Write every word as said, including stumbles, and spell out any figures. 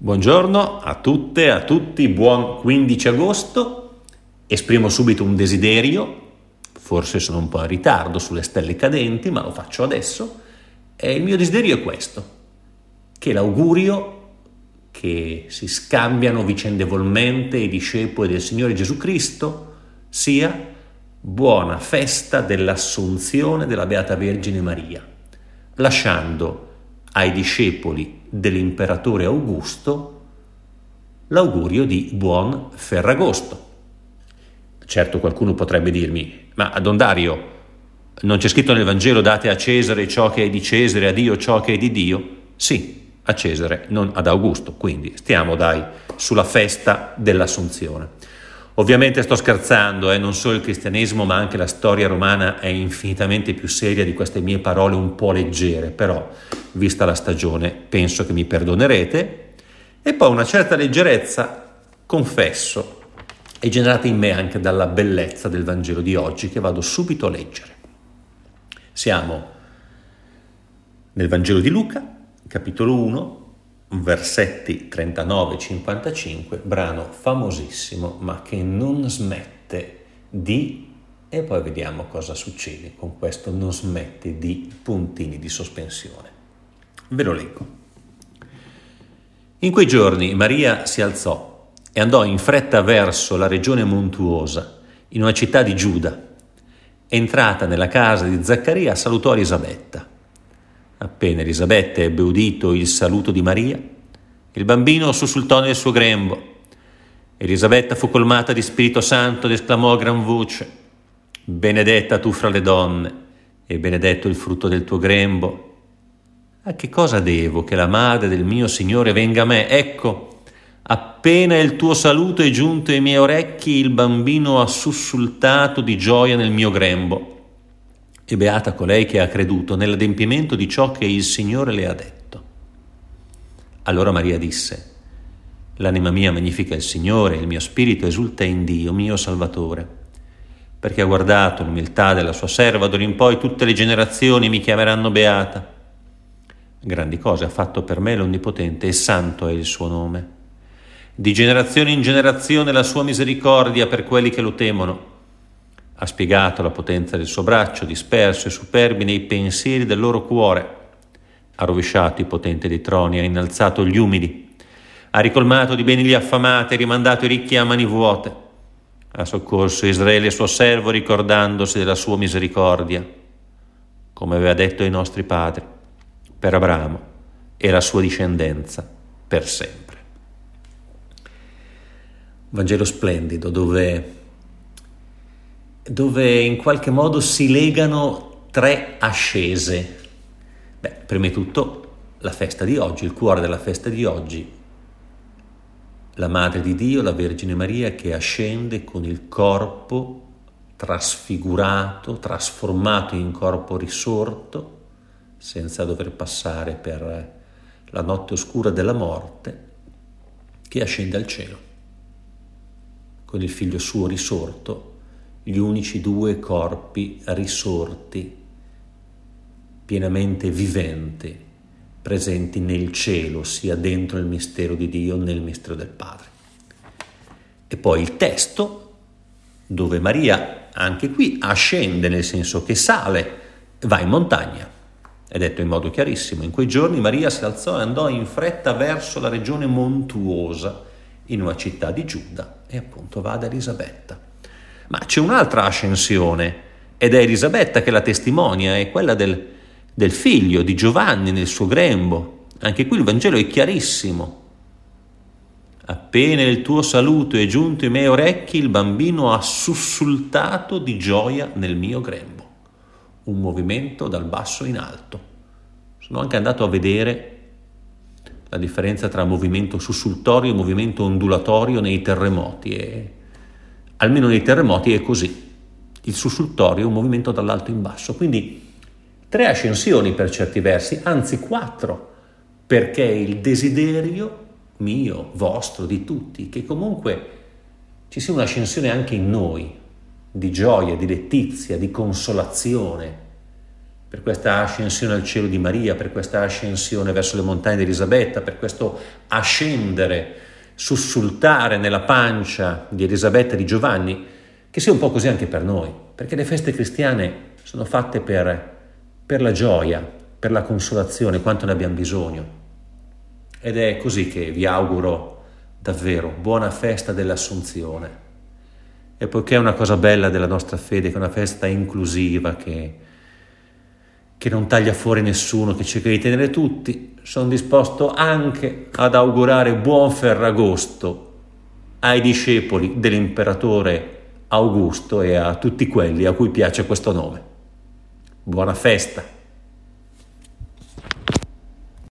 Buongiorno a tutte, a tutti, buon quindici agosto. Esprimo subito un desiderio, forse sono un po' in ritardo sulle stelle cadenti, ma lo faccio adesso. E il mio desiderio è questo, che l'augurio che si scambiano vicendevolmente i discepoli del Signore Gesù Cristo sia buona festa dell'Assunzione della Beata Vergine Maria, lasciando ai discepoli dell'imperatore Augusto l'augurio di buon Ferragosto. Certo, qualcuno potrebbe dirmi, ma Don Dario, non c'è scritto nel Vangelo date a Cesare ciò che è di Cesare, a Dio ciò che è di Dio? Sì, a Cesare, non ad Augusto, quindi stiamo dai sulla festa dell'Assunzione. Ovviamente sto scherzando, eh? Non solo il cristianesimo ma anche la storia romana è infinitamente più seria di queste mie parole un po' leggere, però vista la stagione penso che mi perdonerete. E poi una certa leggerezza, confesso, è generata in me anche dalla bellezza del Vangelo di oggi che vado subito a leggere. Siamo nel Vangelo di Luca, capitolo uno, versetti trentanove cinquantacinque, brano famosissimo ma che non smette di, e poi vediamo cosa succede con questo non smette di puntini di sospensione. Ve lo leggo. In quei giorni Maria si alzò e andò in fretta verso la regione montuosa, in una città di Giuda. Entrata nella casa di Zaccaria, salutò Elisabetta. Appena Elisabetta ebbe udito il saluto di Maria, il bambino sussultò nel suo grembo. Elisabetta fu colmata di Spirito Santo ed esclamò a gran voce: benedetta tu fra le donne e benedetto il frutto del tuo grembo. A che cosa devo che la madre del mio Signore venga a me? Ecco, appena il tuo saluto è giunto ai miei orecchi, il bambino ha sussultato di gioia nel mio grembo. E beata colei che ha creduto nell'adempimento di ciò che il Signore le ha detto. Allora Maria disse: l'anima mia magnifica il Signore, il mio spirito esulta in Dio, mio Salvatore, perché ha guardato l'umiltà della sua serva, d'ora in poi tutte le generazioni mi chiameranno beata. Grandi cose ha fatto per me l'Onnipotente e santo è il suo nome. Di generazione in generazione la sua misericordia per quelli che lo temono. Ha spiegato la potenza del suo braccio, disperso i superbi nei pensieri del loro cuore. Ha rovesciato i potenti dei troni, ha innalzato gli umili. Ha ricolmato di beni gli affamati, ha rimandato i ricchi a mani vuote. Ha soccorso Israele suo servo, ricordandosi della sua misericordia, come aveva detto ai nostri padri, per Abramo e la sua discendenza per sempre. Vangelo splendido dove... dove in qualche modo si legano tre ascese. Beh, prima di tutto la festa di oggi, il cuore della festa di oggi, la Madre di Dio, la Vergine Maria, che ascende con il corpo trasfigurato, trasformato in corpo risorto, senza dover passare per la notte oscura della morte, che ascende al cielo, con il figlio suo risorto, gli unici due corpi risorti, pienamente viventi, presenti nel cielo, sia dentro il mistero di Dio, nel mistero del Padre. E poi il testo, dove Maria, anche qui, ascende, nel senso che sale, va in montagna. È detto in modo chiarissimo: in quei giorni Maria si alzò e andò in fretta verso la regione montuosa, in una città di Giuda, e appunto va ad Elisabetta. Ma c'è un'altra ascensione, ed è Elisabetta che la testimonia, è quella del, del figlio di Giovanni nel suo grembo. Anche qui il Vangelo è chiarissimo. Appena il tuo saluto è giunto ai miei orecchi, il bambino ha sussultato di gioia nel mio grembo. Un movimento dal basso in alto. Sono anche andato a vedere la differenza tra movimento sussultorio e movimento ondulatorio nei terremoti, e almeno nei terremoti è così. Il sussultorio è un movimento dall'alto in basso, quindi tre ascensioni per certi versi, anzi quattro, perché il desiderio mio, vostro, di tutti, che comunque ci sia un'ascensione anche in noi, di gioia, di letizia, di consolazione, per questa ascensione al cielo di Maria, per questa ascensione verso le montagne di Elisabetta, per questo ascendere, sussultare nella pancia di Elisabetta e di Giovanni, che sia un po' così anche per noi, perché le feste cristiane sono fatte per, per la gioia, per la consolazione, quanto ne abbiamo bisogno. Ed è così che vi auguro davvero buona festa dell'Assunzione. E poiché è una cosa bella della nostra fede, che è una festa inclusiva, che, che non taglia fuori nessuno, che cerca di tenere tutti, sono disposto anche ad augurare buon Ferragosto ai discepoli dell'imperatore Augusto e a tutti quelli a cui piace questo nome. Buona festa!